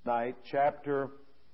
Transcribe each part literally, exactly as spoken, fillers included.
Night, chapter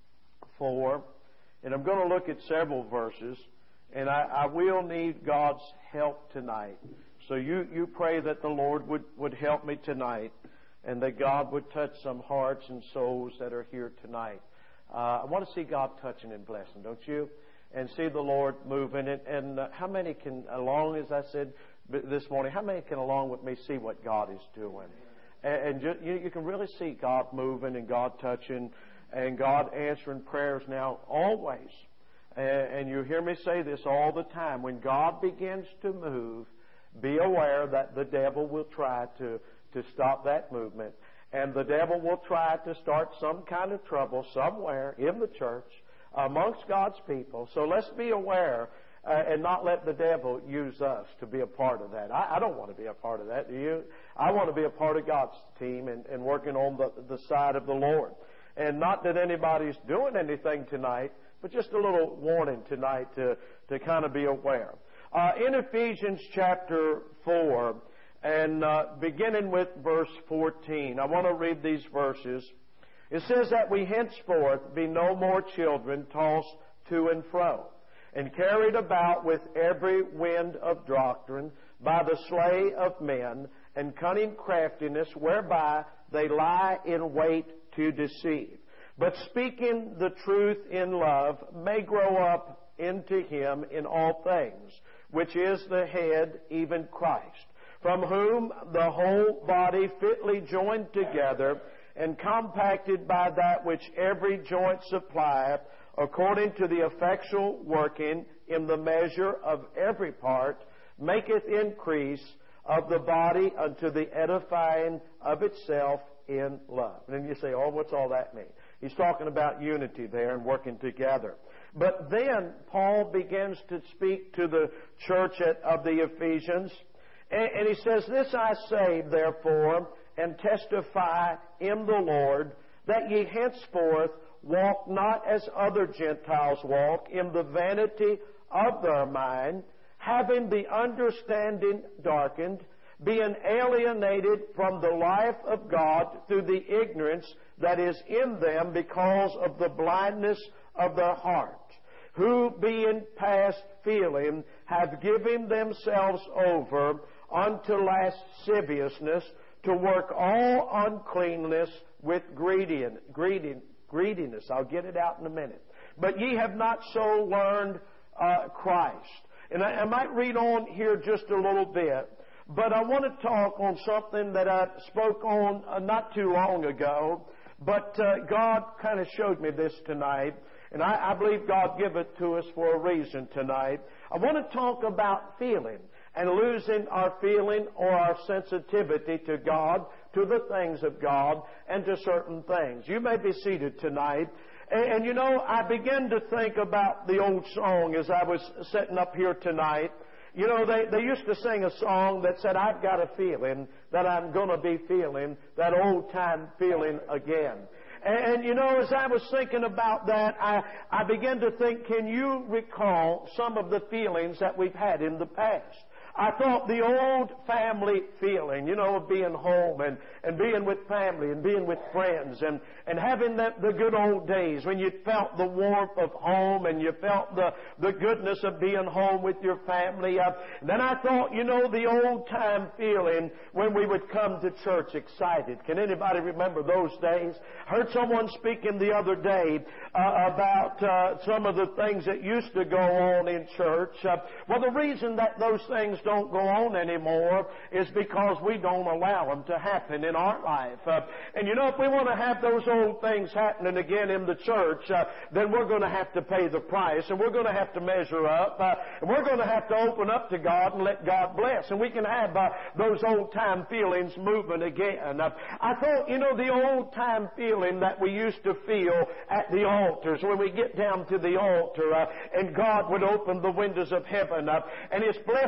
four, and I'm going to look at several verses, and I, I will need God's help tonight. So you, you pray that the Lord would, would help me tonight, and that God would touch some hearts and souls that are here tonight. Uh, I want to see God touching and blessing, don't you? And see the Lord moving. And, and uh, how many can, along as I said this morning, how many can along with me see what God is doing? And, and you, you can really see God moving and God touching and God answering prayers now always. And, and you hear me say this all the time. When God begins to move, be aware that the devil will try to, to stop that movement. And the devil will try to start some kind of trouble somewhere in the church amongst God's people. So let's be aware uh, and not let the devil use us to be a part of that. I, I don't want to be a part of that, do you? I want to be a part of God's team and, and working on the, the side of the Lord. And not that anybody's doing anything tonight, but just a little warning tonight to, to kind of be aware. Uh, in Ephesians chapter four, and uh, beginning with verse fourteen, I want to read these verses. It says that we henceforth be no more children tossed to and fro, and carried about with every wind of doctrine by the slay of men, and cunning craftiness whereby they lie in wait to deceive. But speaking the truth in love may grow up into Him in all things, which is the head, even Christ, from whom the whole body fitly joined together and compacted by that which every joint supplieth, according to the effectual working in the measure of every part, maketh increase of the body unto the edifying of itself in love. And then you say, oh, what's all that mean? He's talking about unity there and working together. But then Paul begins to speak to the church at, of the Ephesians, and, and he says, this I say, therefore, and testify in the Lord, that ye henceforth walk not as other Gentiles walk, in the vanity of their mind, having the understanding darkened, being alienated from the life of God through the ignorance that is in them because of the blindness of their heart, who being past feeling have given themselves over unto lasciviousness, to work all uncleanness with greedin, greedin, greediness. I'll get it out in a minute. But ye have not so learned uh, Christ. And I, I might read on here just a little bit, but I want to talk on something that I spoke on uh, not too long ago, but uh, God kind of showed me this tonight, and I, I believe God gave it to us for a reason tonight. I want to talk about feeling and losing our feeling or our sensitivity to God, to the things of God, and to certain things. You may be seated tonight. And, and you know, I began to think about the old song as I was sitting up here tonight. You know, they, they used to sing a song that said, I've got a feeling that I'm going to be feeling that old time feeling again. And, and you know, as I was thinking about that, I, I began to think, can you recall some of the feelings that we've had in the past? I thought the old family feeling, you know, of being home and, and being with family and being with friends and, and having that, the good old days when you felt the warmth of home and you felt the, the goodness of being home with your family. Uh, then I thought, you know, the old time feeling when we would come to church excited. Can anybody remember those days? Heard someone speaking the other day uh, about uh, some of the things that used to go on in church. Uh, well, the reason that those things don't go on anymore is because we don't allow them to happen in our life. Uh, and you know, if we want to have those old things happening again in the church, uh, then we're going to have to pay the price, and we're going to have to measure up, uh, and we're going to have to open up to God and let God bless, and we can have uh, those old time feelings moving again. Uh, I thought, you know, the old time feeling that we used to feel at the altars when we get down to the altar, uh, and God would open the windows of heaven, uh, and His blessings would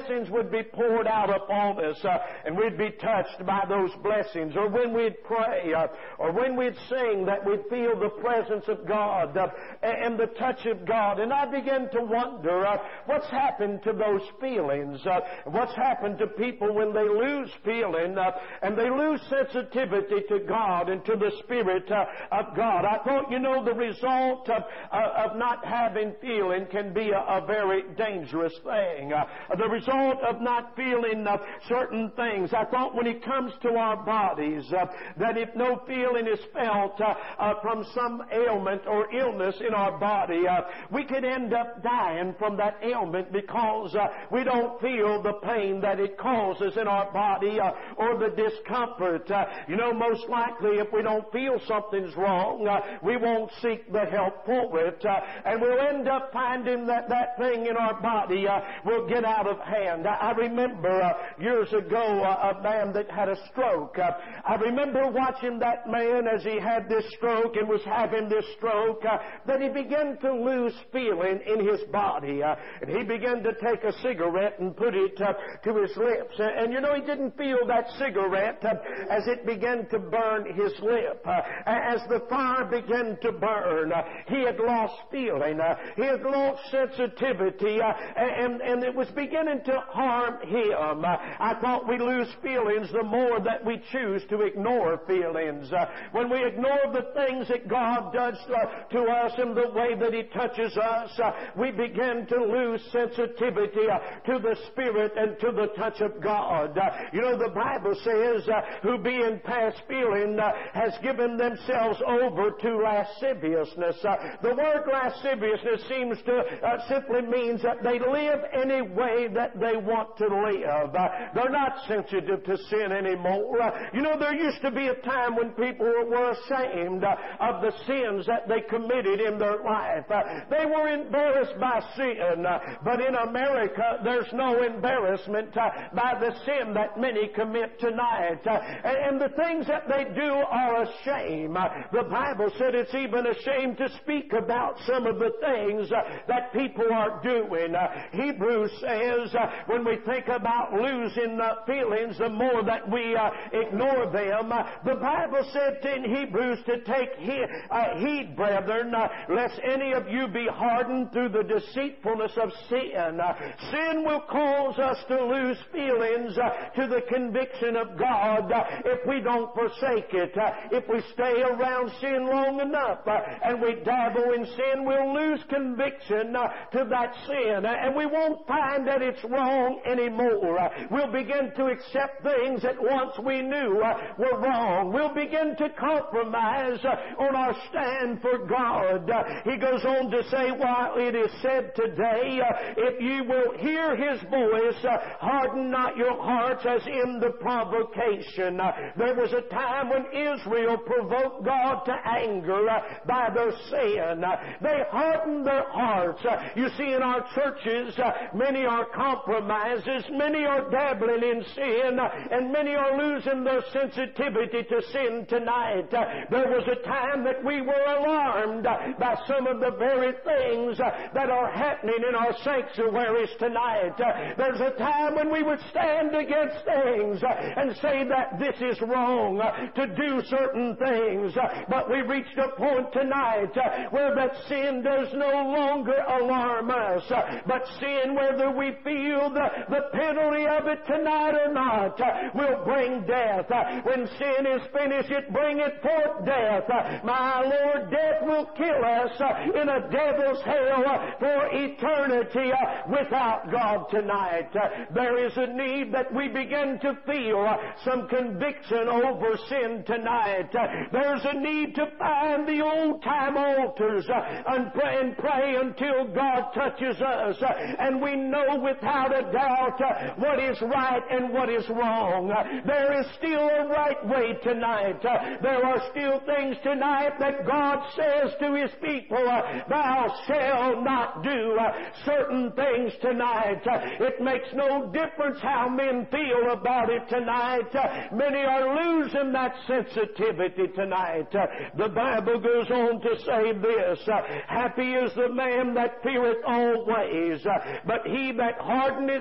would be poured out upon us, uh, and we'd be touched by those blessings, or when we'd pray, uh, or when we'd sing, that we'd feel the presence of God uh, and the touch of God. And I began to wonder uh, what's happened to those feelings, uh, what's happened to people when they lose feeling uh, and they lose sensitivity to God and to the Spirit uh, of God. I thought, you know, the result of, uh, of not having feeling can be a, a very dangerous thing. Uh, the result of not feeling uh, certain things. I thought when it comes to our bodies, uh, that if no feeling is felt uh, uh, from some ailment or illness in our body, uh, we could end up dying from that ailment because uh, we don't feel the pain that it causes in our body uh, or the discomfort. Uh, you know, most likely if we don't feel something's wrong, uh, we won't seek the help for it, uh, and we'll end up finding that that thing in our body uh, will get out of hand. I, I remember uh, years ago uh, a man that had a stroke. Uh, I remember watching that man as he had this stroke and was having this stroke, uh, that he began to lose feeling in his body. Uh, and he began to take a cigarette and put it uh, to his lips. Uh, and you know, he didn't feel that cigarette uh, as it began to burn his lip. Uh, as the fire began to burn, uh, he had lost feeling. Uh, he had lost sensitivity, uh, and, and it was beginning to harm him. Uh, I thought we lose feelings the more that we choose to ignore feelings. Uh, when we ignore the things that God does uh, to us and the way that He touches us, uh, we begin to lose sensitivity uh, to the Spirit and to the touch of God. Uh, you know, the Bible says, uh, who being past feeling uh, has given themselves over to lasciviousness. Uh, the word lasciviousness seems to uh, simply means that they live any way that they want to live. Uh, they're not sensitive to sin anymore. Uh, you know, there used to be a time when people were ashamed uh, of the sins that they committed in their life. Uh, they were embarrassed by sin, uh, but in America there's no embarrassment uh, by the sin that many commit tonight. Uh, and, and the things that they do are a shame. Uh, the Bible said it's even a shame to speak about some of the things uh, that people are doing. Uh, Hebrews says uh, when we think about losing uh, feelings, the more that we uh, ignore them, uh, the Bible said in Hebrews to take he- uh, heed, brethren, uh, lest any of you be hardened through the deceitfulness of sin. Uh, sin will cause us to lose feelings uh, to the conviction of God uh, if we don't forsake it. Uh, if we stay around sin long enough uh, and we dabble in sin, we'll lose conviction uh, to that sin, uh, and we won't find that it's wrong anymore. Uh, we'll begin to accept things that once we knew uh, were wrong. We'll begin to compromise uh, on our stand for God. Uh, he goes on to say, while it is said today, uh, if you will hear His voice, uh, harden not your hearts as in the provocation. Uh, there was a time when Israel provoked God to anger uh, by their sin. Uh, they hardened their hearts. Uh, you see, in our churches, uh, many are compromises, many are dabbling in sin, uh, and many are losing their sensitivity to sin tonight. Uh, there was a time that we were alarmed uh, by some of the very things uh, that are happening in our sanctuaries tonight. Uh, there's a time when we would stand against things uh, and say that this is wrong uh, to do certain things. Uh, but we reached a point tonight uh, where that sin does no longer alarm us. Uh, but sin, whether we feel the, the penalty of it tonight or not, uh, will bring death. Uh, when sin is finished, it bringeth forth death. Uh, my Lord, death will kill us uh, in a devil's hell uh, for eternity uh, without God tonight. Uh, there is a need that we begin to feel uh, some conviction over sin tonight. Uh, there's a need to find the old-time altars uh, and, pray, and pray until God touches us. Uh, and we know without a doubt uh, what is right and what is wrong. Uh, there is still a right way tonight. Uh, there are still things tonight that God says to His people, uh, thou shalt not do uh, certain things tonight. Uh, it makes no difference how men feel about it tonight. Uh, many are losing that sensitivity tonight. Uh, the Bible goes on to say this, uh, happy is the man that feareth always, uh, but he that hardeneth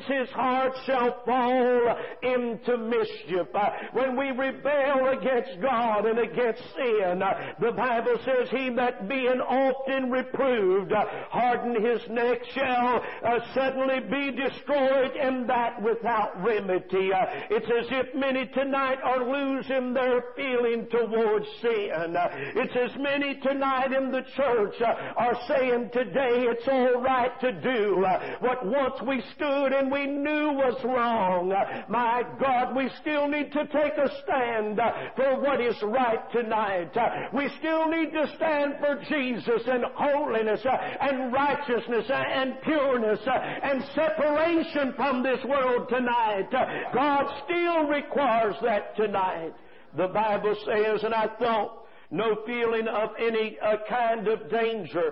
his heart shall fall into mischief. Uh, when we rebel against God and against sin, uh, the Bible says, he that being often reproved, uh, harden his neck, shall uh, suddenly be destroyed, and that without remedy. Uh, it's as if many tonight are losing their feeling towards sin. Uh, it's as many tonight in the church uh, are saying today it's all right to do uh, what once we stood and we knew was wrong. Uh, my God, we still need to take a stand uh, for what is right tonight. Uh, we still need to stand for Jesus and holiness uh, and righteousness uh, and pureness uh, and separation from this world tonight. Uh, God still requires that tonight. The Bible says, and I thought, no feeling of any uh, kind of danger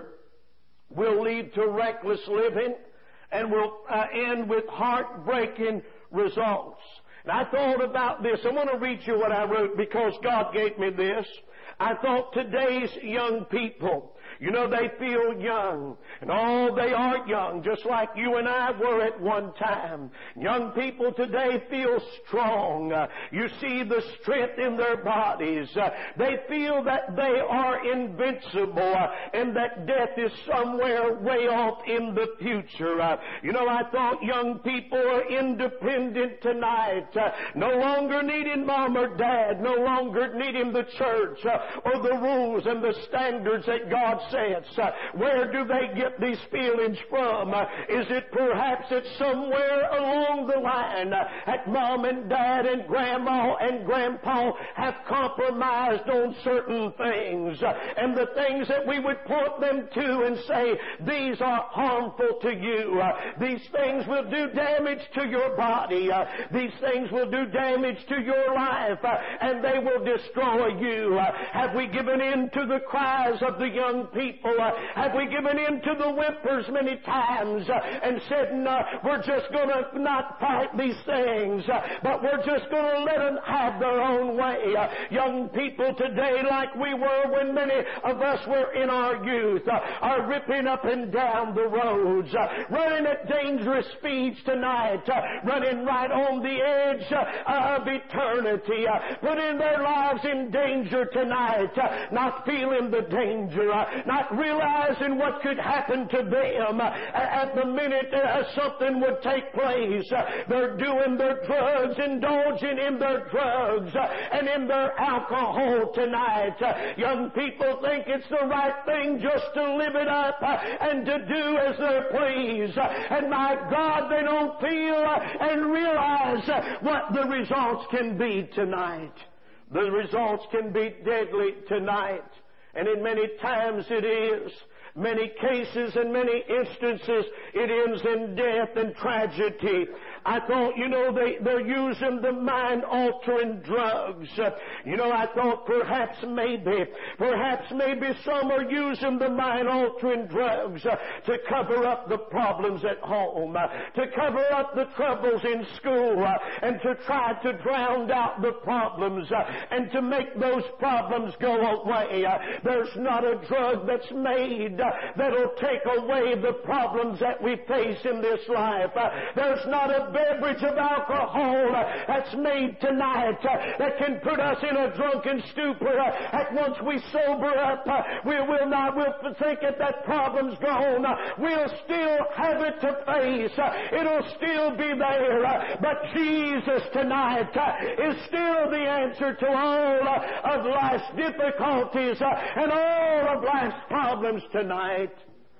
will lead to reckless living and will uh, end with heartbreaking results. And I thought about this. I want to read you what I wrote because God gave me this. I thought today's young people, you know, they feel young. And oh, they are young, just like you and I were at one time. Young people today feel strong. Uh, you see the strength in their bodies. Uh, they feel that they are invincible uh, and that death is somewhere way off in the future. Uh, you know, I thought young people are independent tonight. Uh, no longer needing mom or dad. No longer needing the church uh, or the rules and the standards that God sets. Uh, where do they get these feelings from? Uh, is it perhaps that somewhere along the line uh, that mom and dad and grandma and grandpa have compromised on certain things, uh, and the things that we would point them to and say, these are harmful to you. Uh, these things will do damage to your body. Uh, these things will do damage to your life, uh, and they will destroy you. Uh, have we given in to the cries of the young people? Uh, have we given in to the whimpers many times uh, and said, no, we're just going to not fight these things, uh, but we're just going to let them have their own way? Uh, young people today, like we were when many of us were in our youth, uh, are ripping up and down the roads, uh, running at dangerous speeds tonight, uh, running right on the edge uh, of eternity, uh, putting their lives in danger tonight, uh, not feeling the danger, uh, not realizing what could happen to them uh, at the minute uh, something would take place. Uh, they're doing their drugs, indulging in their drugs uh, and in their alcohol tonight. Uh, young people think it's the right thing just to live it up uh, and to do as they please. Uh, and my God, they don't feel uh, and realize uh, what the results can be tonight. The results can be deadly tonight. And in many times it is. Many cases and many instances, it ends in death and tragedy. I thought, you know, they, they're using the mind-altering drugs. Uh, you know, I thought perhaps maybe, perhaps maybe some are using the mind-altering drugs uh, to cover up the problems at home, uh, to cover up the troubles in school, uh, and to try to drown out the problems, uh, and to make those problems go away. Uh, there's not a drug that's made uh, that'll take away the problems that we face in this life. Uh, there's not a beverage of alcohol uh, that's made tonight uh, that can put us in a drunken stupor. Uh, that once we sober up, uh, we will not, we'll think that that problem's gone. Uh, we'll still have it to face. Uh, it'll still be there. Uh, but Jesus tonight uh, is still the answer to all uh, of life's difficulties uh, and all of life's problems tonight.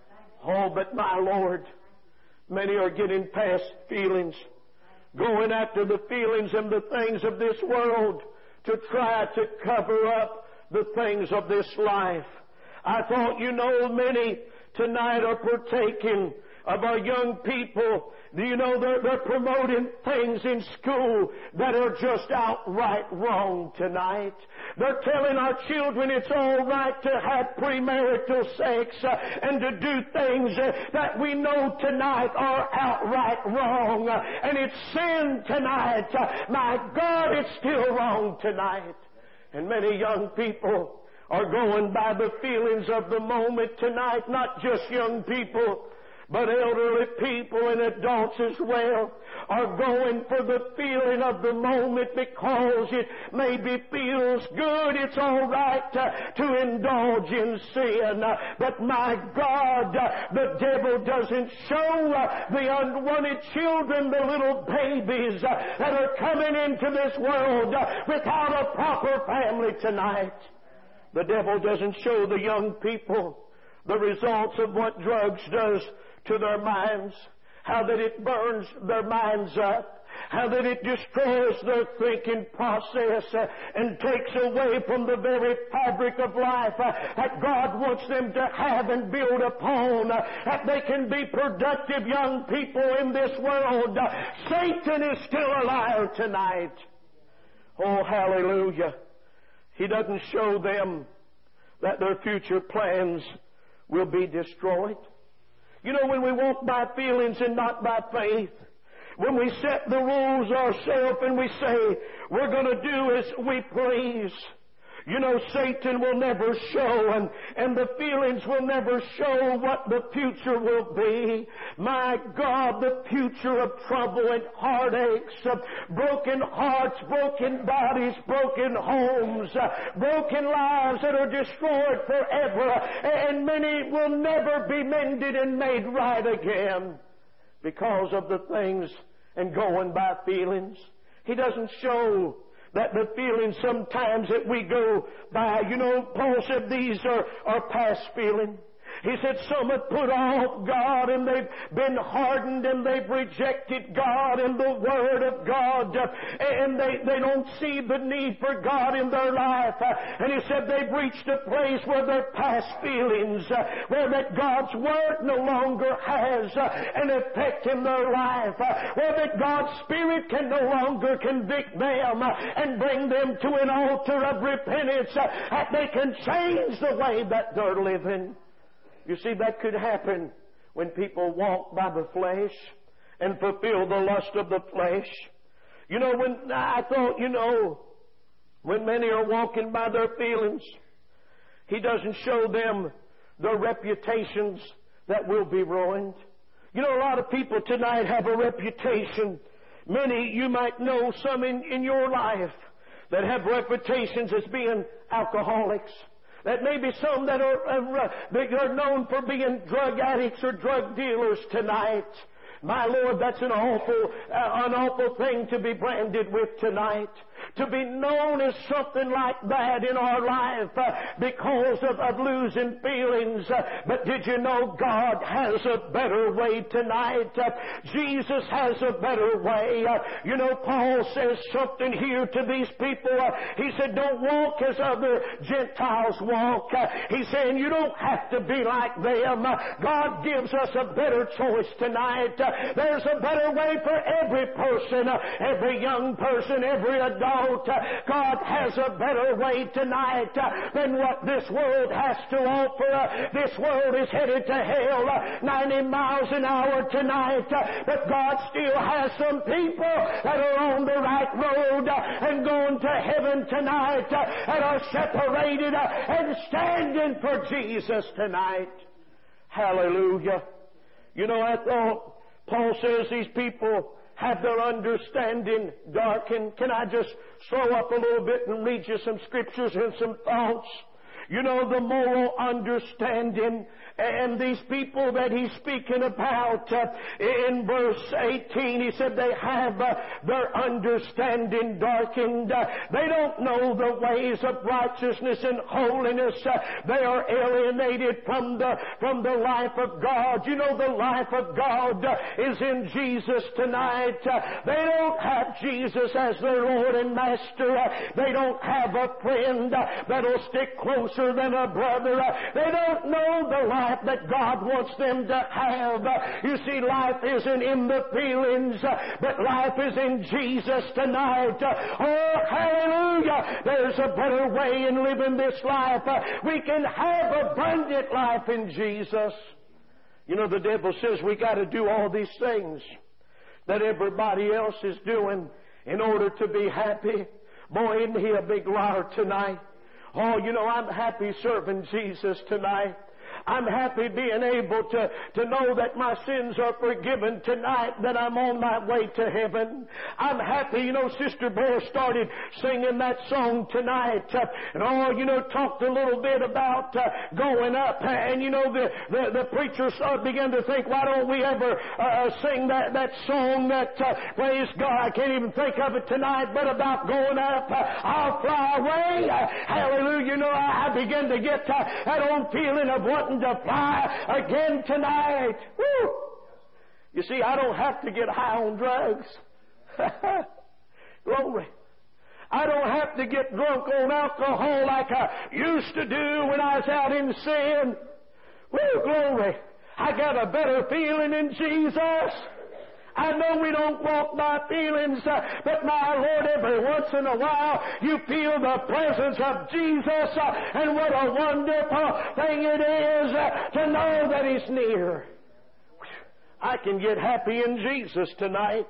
Oh, but my Lord, many are getting past feelings, going after the feelings and the things of this world to try to cover up the things of this life. I thought, you know, many tonight are partaking of our young people. Do you know they're, they're promoting things in school that are just outright wrong tonight? They're telling our children it's all right to have premarital sex uh, and to do things uh, that we know tonight are outright wrong. Uh, and it's sin tonight. Uh, my God, it's still wrong tonight. And many young people are going by the feelings of the moment tonight. Not just young people, But elderly people and adults as well are going for the feeling of the moment because it maybe feels good. It's all right uh, to indulge in sin. Uh, but my God, uh, the devil doesn't show uh, the unwanted children, the little babies uh, that are coming into this world uh, without a proper family tonight. The devil doesn't show the young people the results of what drugs does to their minds, how that it burns their minds up, how that it destroys their thinking process uh, and takes away from the very fabric of life uh, that God wants them to have and build upon, uh, that they can be productive young people in this world. Uh, Satan is still alive tonight. Oh, hallelujah. He doesn't show them that their future plans will be destroyed. You know, when we walk by feelings and not by faith, when we set the rules ourselves and we say we're going to do as we please, you know, Satan will never show and, and the feelings will never show what the future will be. My God, the future of trouble and heartaches, of broken hearts, broken bodies, broken homes, uh, broken lives that are destroyed forever, and many will never be mended and made right again because of the things and going by feelings. He doesn't show that the feelings sometimes that we go by, you know, Paul said these are, are past feelings. He said some have put off God and they've been hardened and they've rejected God and the Word of God, and they, they don't see the need for God in their life. And he said they've reached a place where their past feelings, where that God's Word no longer has an effect in their life, where that God's Spirit can no longer convict them and bring them to an altar of repentance, that they can change the way that they're living. You see, that could happen when people walk by the flesh and fulfill the lust of the flesh. You know, when I thought, you know, when many are walking by their feelings, He doesn't show them their reputations that will be ruined. You know, a lot of people tonight have a reputation. Many, you might know some in, in your life that have reputations as being alcoholics. That may be some that are, uh, that are known for being drug addicts or drug dealers tonight. My Lord, that's an awful, uh, an awful thing to be branded with tonight. To be known as something like that in our life uh, because of, of losing feelings. Uh, but did you know God has a better way tonight? Uh, Jesus has a better way. Uh, you know, Paul says something here to these people. Uh, he said, don't walk as other Gentiles walk. Uh, he's saying you don't have to be like them. Uh, God gives us a better choice tonight. Uh, there's a better way for every person, uh, every young person, every adult. God has a better way tonight uh, than what this world has to offer. Uh, this world is headed to hell uh, ninety miles an hour tonight, uh, but God still has some people that are on the right road uh, and going to heaven tonight uh, and are separated uh, and standing for Jesus tonight. Hallelujah. You know, I thought Paul says these people have their understanding darkened. Can I just slow up a little bit and read you some scriptures and some thoughts? You know, the moral understanding, and these people that he's speaking about uh, in verse eighteen, he said they have uh, their understanding darkened. Uh, they don't know the ways of righteousness and holiness. Uh, they are alienated from the from the life of God. You know, the life of God uh, is in Jesus tonight. Uh, they don't have Jesus as their Lord and Master. Uh, they don't have a friend uh, that'll stick closer than a brother. Uh, they don't know the life that God wants them to have. Uh, you see, life isn't in the feelings, uh, but life is in Jesus tonight. Uh, oh, hallelujah! There's a better way in living this life. Uh, we can have abundant life in Jesus. You know, the devil says we got to do all these things that everybody else is doing in order to be happy. Boy, isn't he a big liar tonight? Oh, you know, I'm happy serving Jesus tonight. I'm happy being able to, to know that my sins are forgiven tonight, that I'm on my way to heaven. I'm happy, you know, Sister Bear started singing that song tonight. Uh, and oh, you know, talked a little bit about uh, going up. And you know, the, the, the preacher started, began to think, why don't we ever uh, sing that, that song that, uh, praise God, I can't even think of it tonight, but about going up. Uh, I'll fly away. Uh, hallelujah. You know, I, I began to get uh, that old feeling of wanting to fly again tonight. Woo! You see, I don't have to get high on drugs. Glory. I don't have to get drunk on alcohol like I used to do when I was out in sin. Woo, glory. I got a better feeling in Jesus. I know we don't walk by feelings, uh, but my Lord, every once in a while you feel the presence of Jesus, uh, and what a wonderful thing it is uh, to know that He's near. I can get happy in Jesus tonight.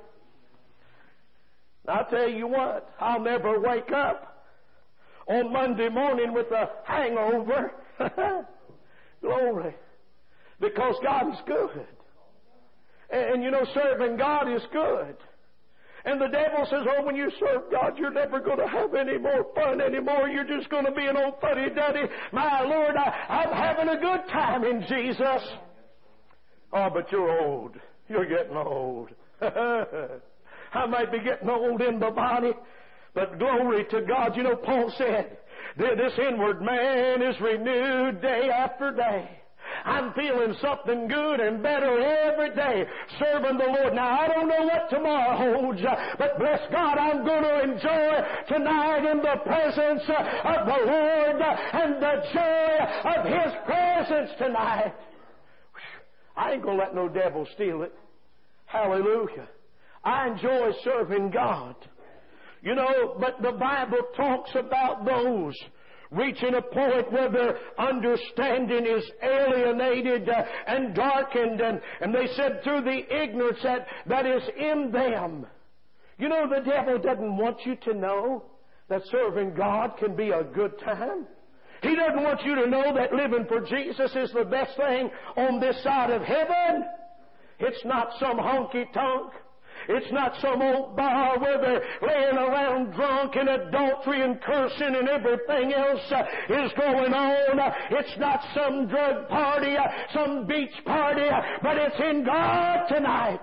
I'll tell you what, I'll never wake up on Monday morning with a hangover. Glory. Because God is good. And, and you know, serving God is good. And the devil says, oh, when you serve God, you're never going to have any more fun anymore. You're just going to be an old fuddy-duddy. My Lord, I, I'm having a good time in Jesus. Oh, but you're old. You're getting old. I might be getting old in the body, but glory to God. You know, Paul said, this inward man is renewed day after day. I'm feeling something good and better every day serving the Lord. Now, I don't know what tomorrow holds, but bless God, I'm going to enjoy tonight in the presence of the Lord and the joy of His presence tonight. I ain't going to let no devil steal it. Hallelujah. I enjoy serving God. You know, but the Bible talks about those reaching a point where their understanding is alienated uh, and darkened, and, and they said through the ignorance that, that is in them. You know, the devil doesn't want you to know that serving God can be a good time. He doesn't want you to know that living for Jesus is the best thing on this side of heaven. It's not some honky-tonk. It's not some old bar where they're laying around drunk and adultery and cursing and everything else uh, is going on. Uh, it's not some drug party, uh, some beach party, uh, but it's in God tonight.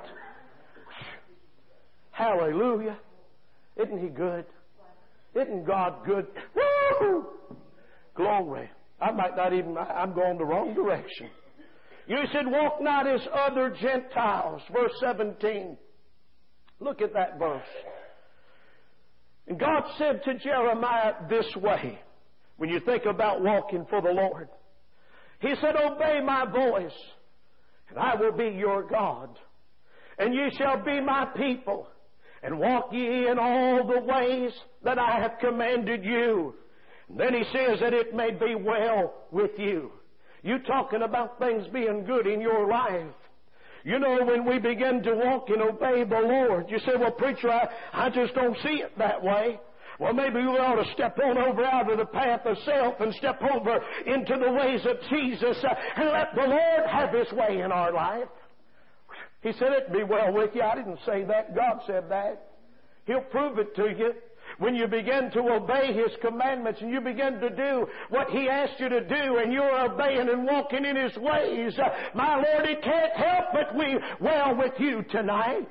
Hallelujah. Isn't He good? Isn't God good? Woo! Glory. I might not even, I'm going the wrong direction. You said, walk not as other Gentiles. Verse seventeen. Look at that verse. And God said to Jeremiah this way, when you think about walking for the Lord. He said, obey my voice, and I will be your God. And ye shall be my people, and walk ye in all the ways that I have commanded you. And then He says that it may be well with you. You talking about things being good in your life. You know, when we begin to walk and obey the Lord, you say, well, preacher, I, I just don't see it that way. Well, maybe we ought to step on over out of the path of self and step over into the ways of Jesus uh, and let the Lord have His way in our life. He said, it'd be well with you. I didn't say that. God said that. He'll prove it to you. When you begin to obey His commandments and you begin to do what He asked you to do and you're obeying and walking in His ways, uh, my Lord, it can't help but be well with you tonight.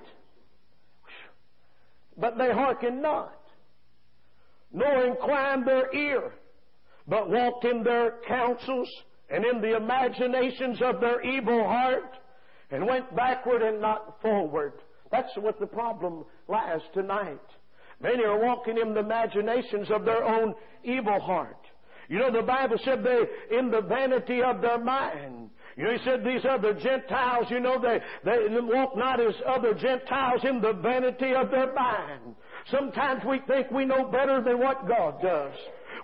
But they hearken not, nor incline their ear, but walked in their counsels and in the imaginations of their evil heart, and went backward and not forward. That's what the problem lies tonight. Many are walking in the imaginations of their own evil heart. You know, the Bible said they, in the vanity of their mind. You know, He said these other Gentiles, you know, they, they walk not as other Gentiles in the vanity of their mind. Sometimes we think we know better than what God does.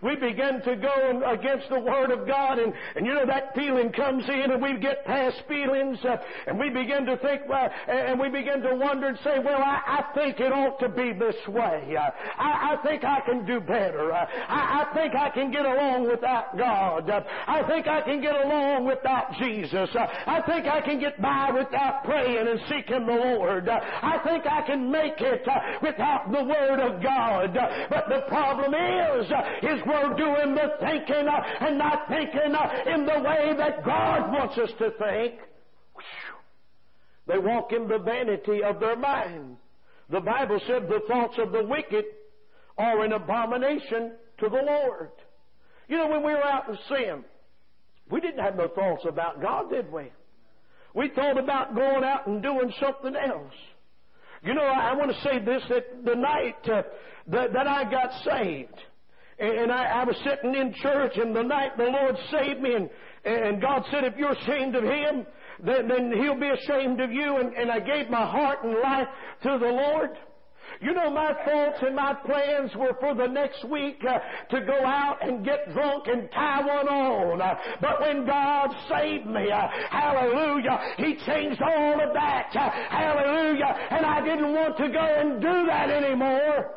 we begin to go against the Word of God, and, and you know, that feeling comes in, and we get past feelings, uh, and we begin to think, well, and we begin to wonder and say, well, I, I think it ought to be this way. Uh, I, I think I can do better. Uh, I, I think I can get along without God. Uh, I think I can get along without Jesus. Uh, I think I can get by without praying and seeking the Lord. Uh, I think I can make it uh, without the Word of God. Uh, but the problem is, uh, is we're doing the thinking uh, and not thinking uh, in the way that God wants us to think. They walk in the vanity of their mind. The Bible said the thoughts of the wicked are an abomination to the Lord. You know, when we were out in sin, we didn't have no thoughts about God, did we? We thought about going out and doing something else. You know, I, I want to say this, that the night uh, that, that I got saved, and, and I, I was sitting in church, and the night the Lord saved me, and, and God said, if you're ashamed of Him, then, then He'll be ashamed of you. And, and I gave my heart and life to the Lord. You know, my thoughts and my plans were for the next week uh, to go out and get drunk and tie one on. Uh, but when God saved me, uh, hallelujah, He changed all of that. Uh, hallelujah. And I didn't want to go and do that anymore.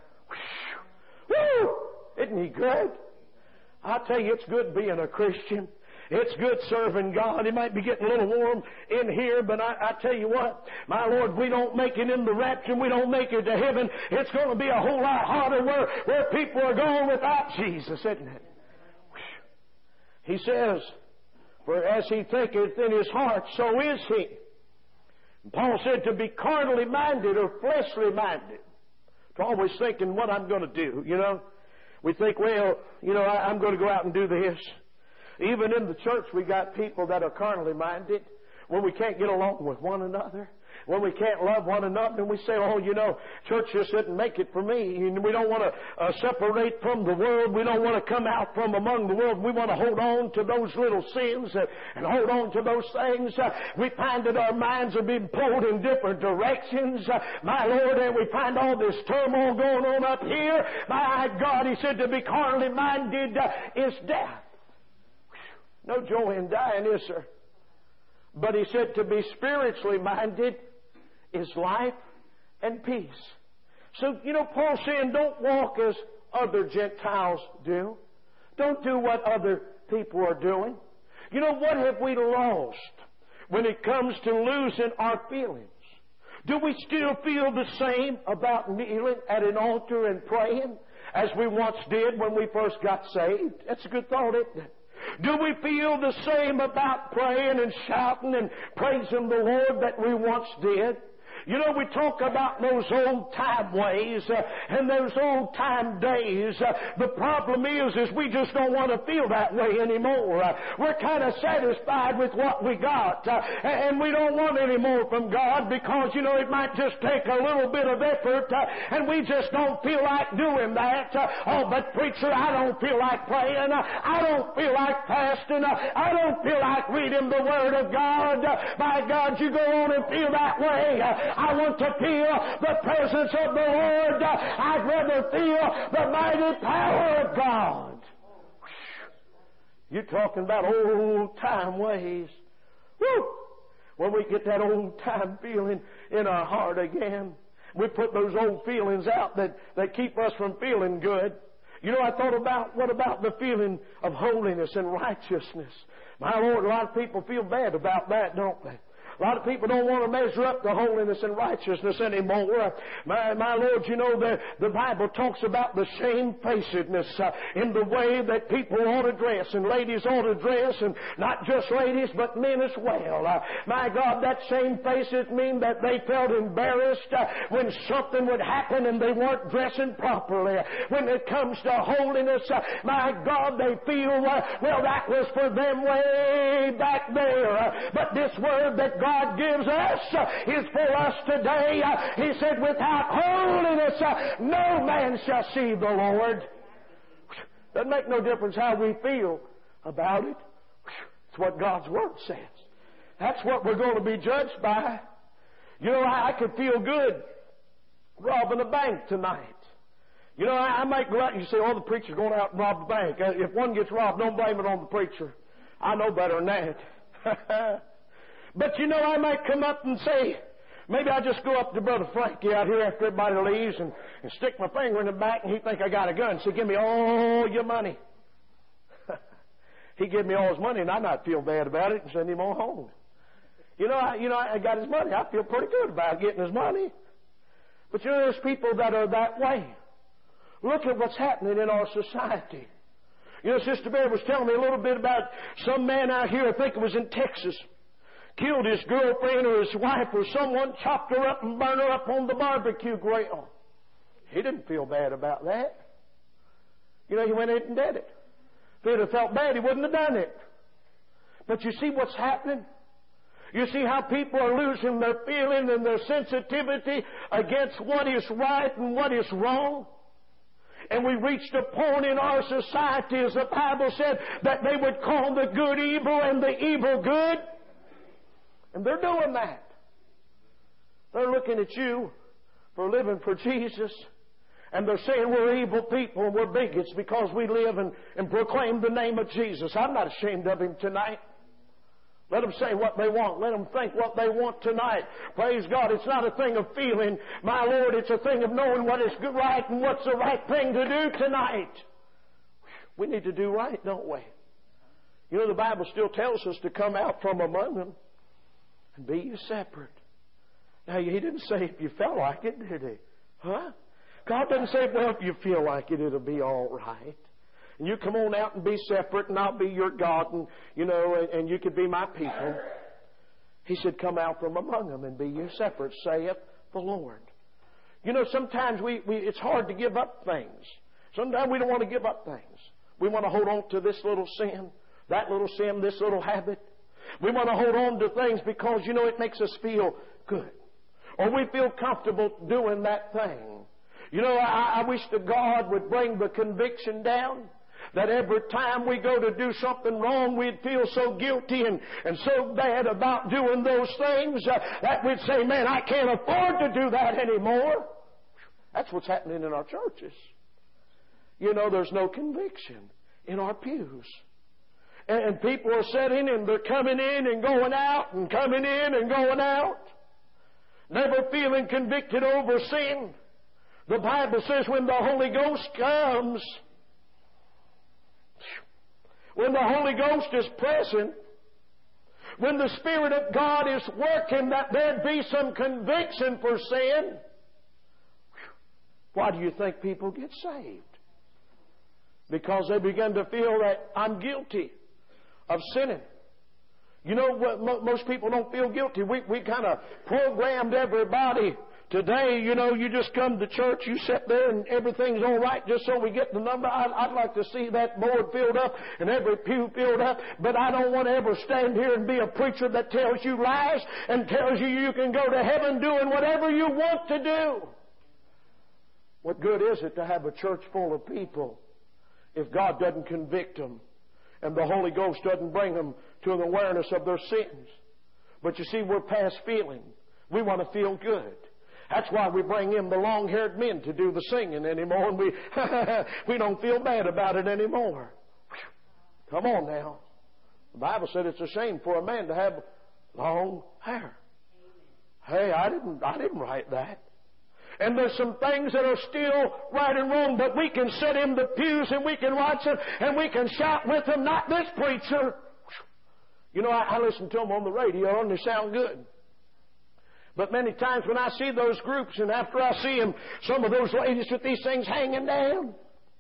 Woo! Isn't He good? I'll tell you, it's good being a Christian. It's good serving God. It might be getting a little warm in here, but I, I tell you what, my Lord, we don't make it in the rapture, we don't make it to heaven, it's going to be a whole lot harder where, where people are going without Jesus, isn't it? He says, for as he thinketh in his heart, so is he. And Paul said to be carnally minded or fleshly minded. To always thinking what I'm going to do, you know. We think, well, you know, I, I'm going to go out and do this. Even in the church, we got people that are carnally minded, when we can't get along with one another, when we can't love one another, and we say, oh, you know, church just didn't make it for me. And we don't want to uh, separate from the world. We don't want to come out from among the world. We want to hold on to those little sins and, and hold on to those things. Uh, we find that our minds are being pulled in different directions. Uh, my Lord, and we find all this turmoil going on up here. My God, He said to be carnally minded uh, is death. No joy in dying, is there? But He said to be spiritually minded is life and peace. So, you know, Paul's saying don't walk as other Gentiles do. Don't do what other people are doing. You know, what have we lost when it comes to losing our feelings? Do we still feel the same about kneeling at an altar and praying as we once did when we first got saved? That's a good thought, isn't it? Do we feel the same about praying and shouting and praising the Lord that we once did? You know, we talk about those old time ways uh, and those old time days. Uh, the problem is, is we just don't want to feel that way anymore. Uh, we're kind of satisfied with what we got, uh, and we don't want any more from God because, you know, it might just take a little bit of effort, uh, and we just don't feel like doing that. Uh, oh, but preacher, I don't feel like praying. Uh, I don't feel like fasting. Uh, I don't feel like reading the Word of God. Uh, by God, you go on and feel that way. Uh, I want to feel the presence of the Lord. I'd rather feel the mighty power of God. You're talking about old time ways. Woo! When we get that old time feeling in our heart again, we put those old feelings out that, that keep us from feeling good. You know, I thought about, what about the feeling of holiness and righteousness? My Lord, a lot of people feel bad about that, don't they? A lot of people don't want to measure up to holiness and righteousness anymore. My, my Lord, you know, the, the Bible talks about the shamefacedness uh, in the way that people ought to dress, and ladies ought to dress, and not just ladies, but men as well. Uh, my God, that shamefaced means that they felt embarrassed uh, when something would happen and they weren't dressing properly. When it comes to holiness, uh, my God, they feel, uh, well, that was for them way back there. Uh, but this word that God gives us uh, is for us today. Uh, he said, without holiness, uh, no man shall see the Lord. Doesn't make no difference how we feel about it. It's what God's Word says. That's what we're going to be judged by. You know, I, I could feel good robbing a bank tonight. You know, I, I might go out and you say, oh, the preacher's going out and rob the bank. Uh, if one gets robbed, don't blame it on the preacher. I know better than that. But you know, I might come up and say, maybe I just go up to Brother Frankie out here after everybody leaves and, and stick my finger in the back and he think I got a gun. So give me all your money. He give me all his money and I not feel bad about it and send him on home. You know, I, you know, I got his money. I feel pretty good about getting his money. But you know, there's people that are that way. Look at what's happening in our society. You know, Sister Bear was telling me a little bit about some man out here, I think it was in Texas, killed his girlfriend or his wife or someone, chopped her up and burned her up on the barbecue grill. He didn't feel bad about that. You know, he went ahead and did it. If he'd have felt bad, he wouldn't have done it. But you see what's happening? You see how people are losing their feeling and their sensitivity against what is right and what is wrong? And we reached a point in our society, as the Bible said, that they would call the good evil and the evil good. And they're doing that. They're looking at you for living for Jesus. And they're saying we're evil people and we're bigots because we live and, and proclaim the name of Jesus. I'm not ashamed of Him tonight. Let them say what they want. Let them think what they want tonight. Praise God. It's not a thing of feeling, my Lord. It's a thing of knowing what is good, right and what's the right thing to do tonight. We need to do right, don't we? You know, the Bible still tells us to come out from among them and be ye separate. Now, He didn't say if you felt like it, did He? Huh? God doesn't say, well, if you feel like it, it'll be all right. And you come on out and be separate, and I'll be your God, and, you know, and, and you can be my people. He said, come out from among them and be ye separate, saith the Lord. You know, sometimes we, we it's hard to give up things. Sometimes we don't want to give up things. We want to hold on to this little sin, that little sin, this little habit. We want to hold on to things because, you know, it makes us feel good. Or we feel comfortable doing that thing. You know, I, I wish that God would bring the conviction down that every time we go to do something wrong, we'd feel so guilty and, and so bad about doing those things uh, that we'd say, man, I can't afford to do that anymore. That's what's happening in our churches. You know, there's no conviction in our pews. And, and people are sitting and they're coming in and going out and coming in and going out, never feeling convicted over sin. The Bible says when the Holy Ghost comes, when the Holy Ghost is present, when the Spirit of God is working, that there'd be some conviction for sin. Why do you think people get saved? Because they begin to feel that I'm guilty of sinning. You know what? Most people don't feel guilty. We, we kind of programmed everybody. Today, you know, you just come to church, you sit there and everything's all right just so we get the number. I'd, I'd like to see that board filled up and every pew filled up, but I don't want to ever stand here and be a preacher that tells you lies and tells you you can go to heaven doing whatever you want to do. What good is it to have a church full of people if God doesn't convict them and the Holy Ghost doesn't bring them to an awareness of their sins? But you see, we're past feeling. We want to feel good. That's why we bring in the long-haired men to do the singing anymore, and we we don't feel bad about it anymore. Come on now. The Bible said it's a shame for a man to have long hair. Hey, I didn't I didn't write that. And there's some things that are still right and wrong, but we can sit in the pews and we can watch them and we can shout with them, not this preacher. You know, I, I listen to them on the radio and they sound good. But many times when I see those groups and after I see them, some of those ladies with these things hanging down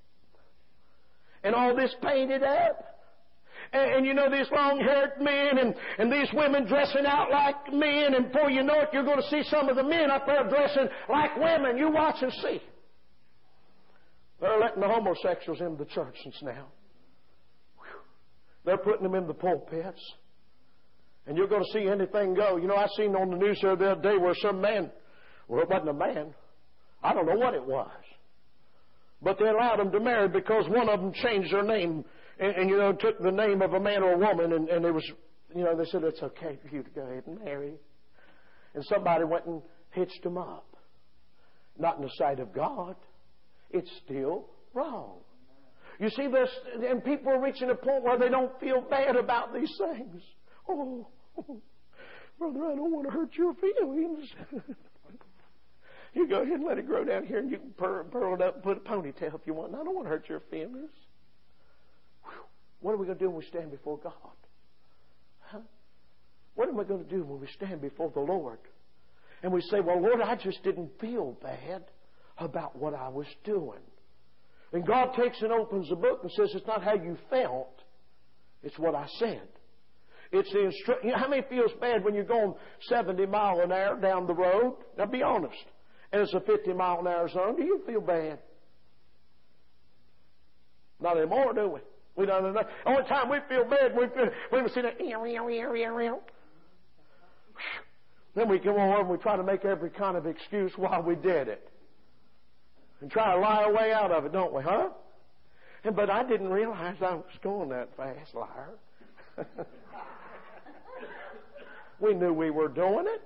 and all this painted up, and, and you know, these long-haired men and, and these women dressing out like men, and before you know it, you're going to see some of the men up there dressing like women. You watch and see. They're letting the homosexuals in the churches now. Whew. They're putting them in the pulpits. And you're going to see anything go. You know, I seen on the news the other day where some man, well, it wasn't a man. I don't know what it was. But they allowed them to marry because one of them changed their name and, and you know, took the name of a man or a woman. And, and it was, you know, they said, it's okay for you to go ahead and marry. And somebody went and hitched them up. Not in the sight of God. it's still wrong. You see, this, and people are reaching a point where they don't feel bad about these things. Oh, oh brother, I don't want to hurt your feelings. You go ahead and let it grow down here, and you can purl, purl it up and put a ponytail if you want. I don't want to hurt your feelings. Whew. What are we going to do when we stand before God? Huh? What am I going to do when we stand before the Lord? And we say, well, Lord, I just didn't feel bad about what I was doing. And God takes and opens the book and says, it's not how you felt, it's what I said. It's the instru- you know, how many feels bad when you're going seventy miles an hour down the road? Now be honest. And it's a fifty mile an hour zone. Do you feel bad? Not anymore, do we? We don't know. The only time we feel bad when we feel, when we see that. Then we come over and we try to make every kind of excuse why we did it. And try to lie our way out of it, don't we, huh? And, but I didn't realize I was going that fast, liar. We knew we were doing it.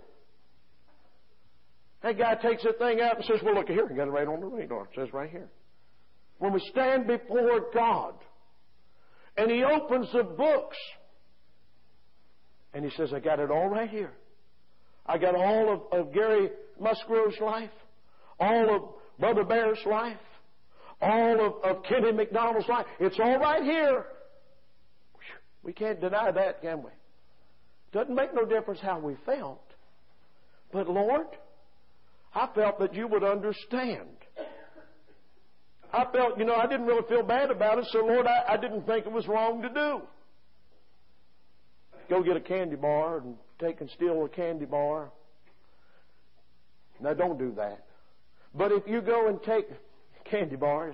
That guy takes that thing out and says, well, look here, I got it right on the radar. It says right here. When we stand before God and He opens the books and He says, I got it all right here. I got all of, of Gary Musgrove's life, all of Brother Bear's life, all of, of Kenny McDonald's life. It's all right here. We can't deny that, can we? Doesn't make no difference how we felt. But Lord, I felt that you would understand. I felt, you know, I didn't really feel bad about it, so Lord, I, I didn't think it was wrong to do. Go get a candy bar and take and steal a candy bar. Now, don't do that. But if you go and take candy bars,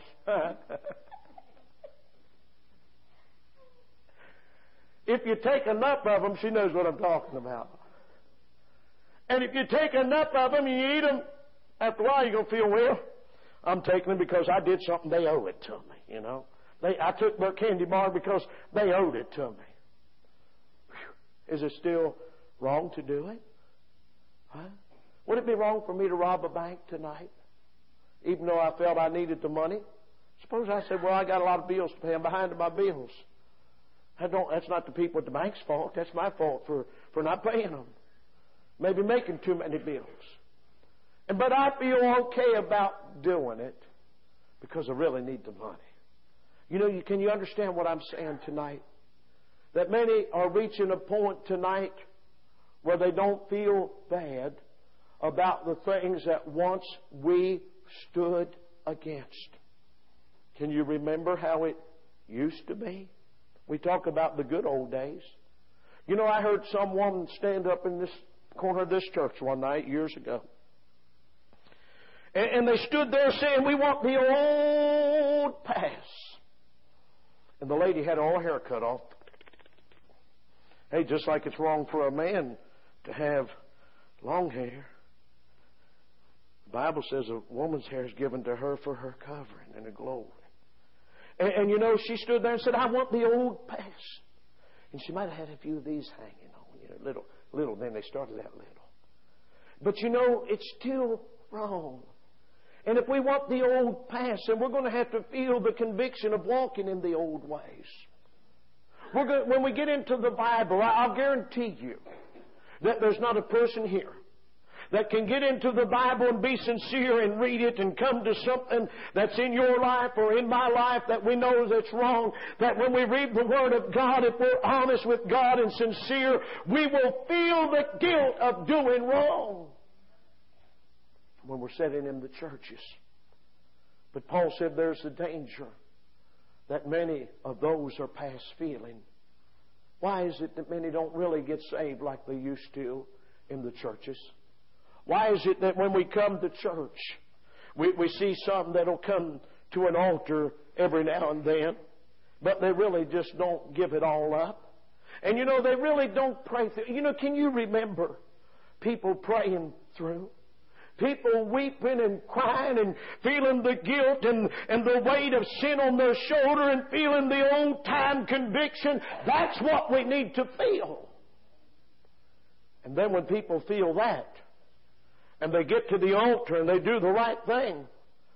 if you take enough of them, she knows what I'm talking about. And if you take enough of them and you eat them, after a while you're going to feel, well, I'm taking them because I did something, they owe it to me, you know. They, I took their candy bar because they owed it to me. Whew. Is it still wrong to do it? Huh? Would it be wrong for me to rob a bank tonight? Even though I felt I needed the money? Suppose I said, well, I got a lot of bills to pay. I'm behind on my bills. I don't, that's not the people at the bank's fault. That's my fault for, for not paying them. Maybe making too many bills. And, but I feel okay about doing it because I really need the money. You know, you, can you understand what I'm saying tonight? That many are reaching a point tonight where they don't feel bad about the things that once we stood against. Can you remember how it used to be? We talk about the good old days. You know, I heard someone stand up in this corner of this church one night years ago. And, and they stood there saying, we want the old pass. And the lady had all her hair cut off. Hey, just like it's wrong for a man to have long hair. The Bible says a woman's hair is given to her for her covering and her glory. And, and you know, she stood there and said, I want the old pass. And she might have had a few of these hanging on, you know, little, little. Then they started out little. But you know, it's still wrong. And if we want the old pass, then we're going to have to feel the conviction of walking in the old ways. We're going, when we get into the Bible, I'll guarantee you that there's not a person here that can get into the Bible and be sincere and read it and come to something that's in your life or in my life that we know that's wrong, that when we read the Word of God, if we're honest with God and sincere, we will feel the guilt of doing wrong when we're sitting in the churches. But Paul said there's a danger that many of those are past feeling. Why is it that many don't really get saved like they used to in the churches? Why is it that when we come to church, we, we see some that'll come to an altar every now and then, but they really just don't give it all up? And you know, they really don't pray through. You know, can you remember people praying through? People weeping and crying and feeling the guilt and, and the weight of sin on their shoulder and feeling the old-time conviction. That's what we need to feel. And then when people feel that, and they get to the altar and they do the right thing,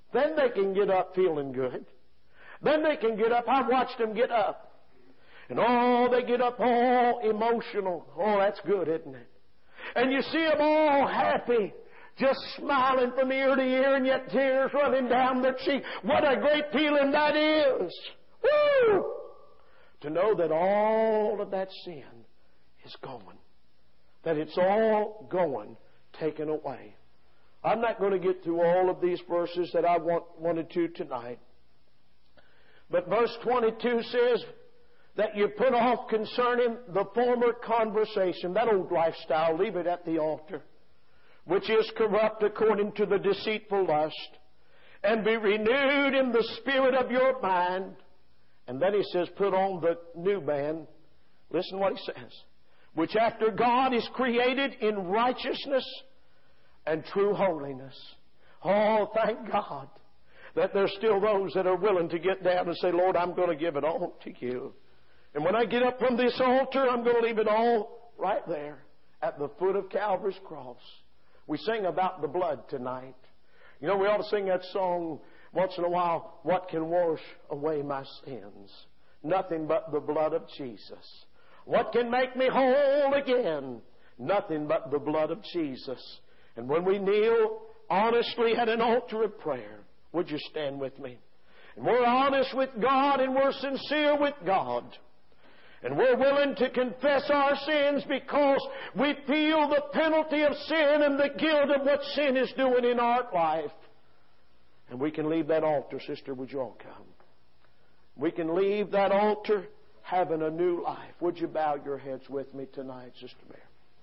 Then they can get up feeling good. Then they can get up. I've watched them get up. And oh, they get up all emotional. Oh, that's good, isn't it? And you see them all happy, just smiling from ear to ear, and yet tears running down their cheek. What a great feeling that is. Woo! To know that all of that sin is going. That it's all going, taken away. I'm not going to get through all of these verses that I want, wanted to tonight. But verse twenty-two says that you put off concerning the former conversation, that old lifestyle, leave it at the altar, which is corrupt according to the deceitful lust, and be renewed in the spirit of your mind. And then he says, put on the new man. Listen what he says. Which after God is created in righteousness and true holiness. Oh, thank God that there's still those that are willing to get down and say, Lord, I'm going to give it all to you. And when I get up from this altar, I'm going to leave it all right there at the foot of Calvary's cross. We sing about the blood tonight. You know, we ought to sing that song once in a while, what can wash away my sins? Nothing but the blood of Jesus. What can make me whole again? Nothing but the blood of Jesus. And when we kneel honestly at an altar of prayer, would you stand with me? And we're honest with God and we're sincere with God. And we're willing to confess our sins because we feel the penalty of sin and the guilt of what sin is doing in our life. And we can leave that altar, sister, would you all come? We can leave that altar having a new life. Would you bow your heads with me tonight, Sister Mary?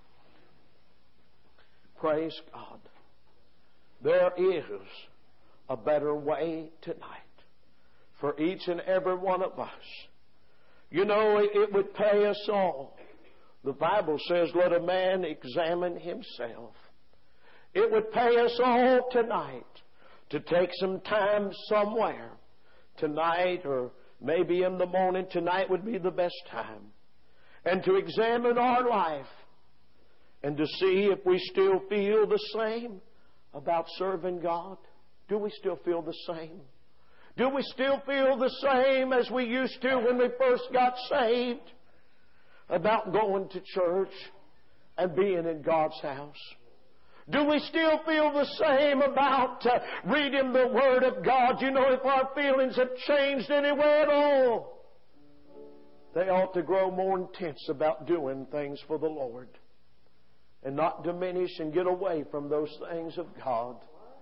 Praise God. There is a better way tonight for each and every one of us. You know, it would pay us all. The Bible says, let a man examine himself. It would pay us all tonight to take some time somewhere, tonight or maybe in the morning. Tonight would be the best time. And to examine our life and to see if we still feel the same about serving God. Do we still feel the same? Do we still feel the same as we used to when we first got saved about going to church and being in God's house? Do we still feel the same about uh, reading the Word of God? You know, if our feelings have changed anywhere at all, they ought to grow more intense about doing things for the Lord and not diminish and get away from those things of God.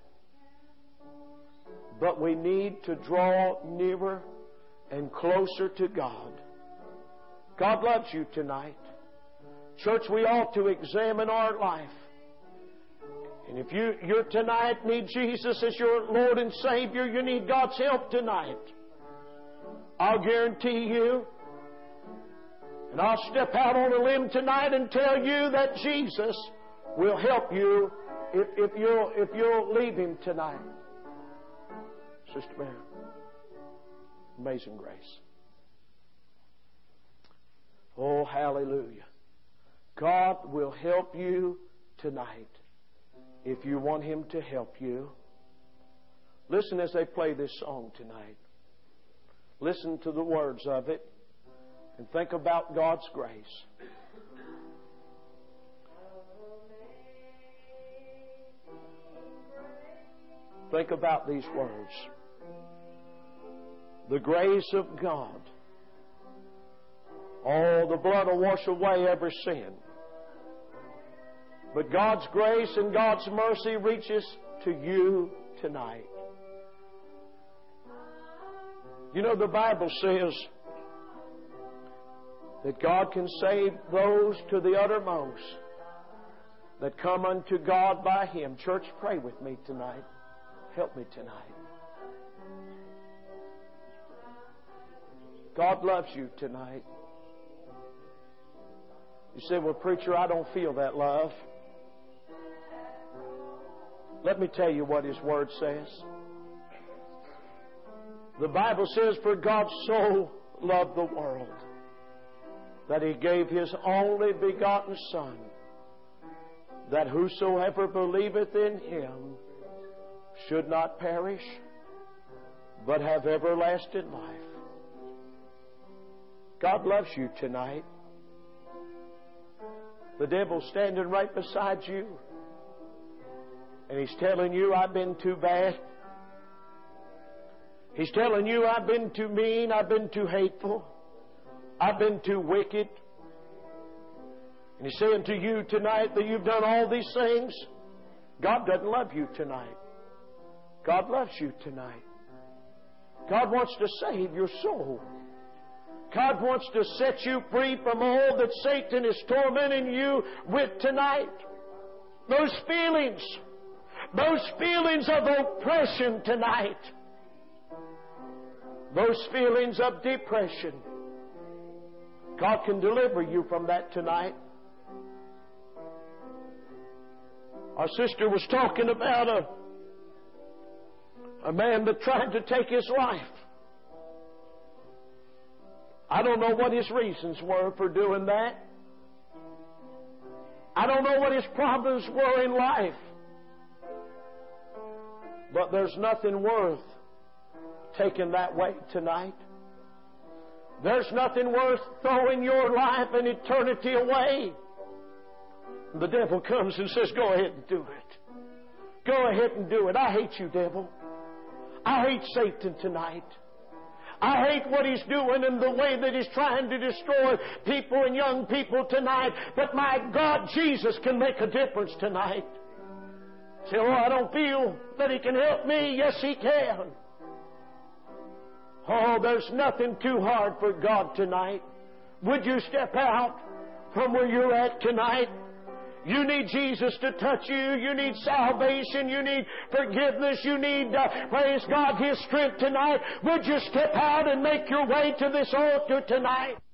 But we need to draw nearer and closer to God. God loves you tonight. Church, we ought to examine our life. And if you you're tonight need Jesus as your Lord and Savior, you need God's help tonight, I'll guarantee you, and I'll step out on a limb tonight and tell you that Jesus will help you if, if you'll if you'll leave Him tonight. Sister Mary, amazing grace. Oh, hallelujah. God will help you tonight if you want Him to help you. Listen as they play this song tonight. Listen to the words of it and think about God's grace. Think about these words. The grace of God. Oh, the blood will wash away every sin. But God's grace and God's mercy reaches to you tonight. You know, the Bible says that God can save those to the uttermost that come unto God by Him. Church, pray with me tonight. Help me tonight. God loves you tonight. You say, well, preacher, I don't feel that love. Let me tell you what His Word says. The Bible says, for God so loved the world that He gave His only begotten Son, that whosoever believeth in Him should not perish, but have everlasting life. God loves you tonight. The devil's standing right beside you, and he's telling you, I've been too bad. He's telling you, I've been too mean, I've been too hateful, I've been too wicked. And he's saying to you tonight that you've done all these things. God doesn't love you tonight. God loves you tonight. God wants to save your soul. God wants to set you free from all that Satan is tormenting you with tonight. Those feelings, those feelings of oppression tonight, those feelings of depression. God can deliver you from that tonight. Our sister was talking about a, a man that tried to take his life. I don't know what his reasons were for doing that. I don't know what his problems were in life. But there's nothing worth taking that way tonight. There's nothing worth throwing your life and eternity away. The devil comes and says, go ahead and do it. Go ahead and do it. I hate you, devil. I hate Satan tonight. I hate what he's doing and the way that he's trying to destroy people and young people tonight. But my God, Jesus can make a difference tonight. Say, oh, I don't feel that he can help me. Yes, he can. Oh, there's nothing too hard for God tonight. Would you step out from where you're at tonight? You need Jesus to touch you. You need salvation. You need forgiveness. You need, uh, praise God, His strength tonight. Would you step out and make your way to this altar tonight?